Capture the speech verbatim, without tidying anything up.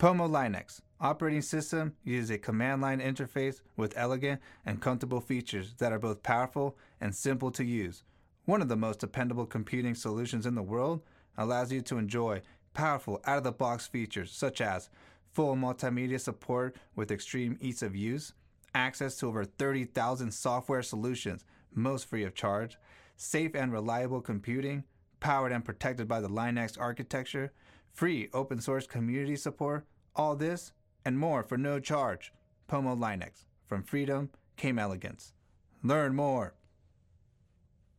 Pomo Linux operating system uses a command line interface with elegant and comfortable features that are both powerful and simple to use. One of the most dependable computing solutions in the world, allows you to enjoy powerful out-of-the-box features such as full multimedia support with extreme ease of use, access to over thirty thousand software solutions, most free of charge, safe and reliable computing, powered and protected by the Linux architecture, free open source community support, all this and more for no charge. Pomo Linux. From freedom came elegance. Learn more.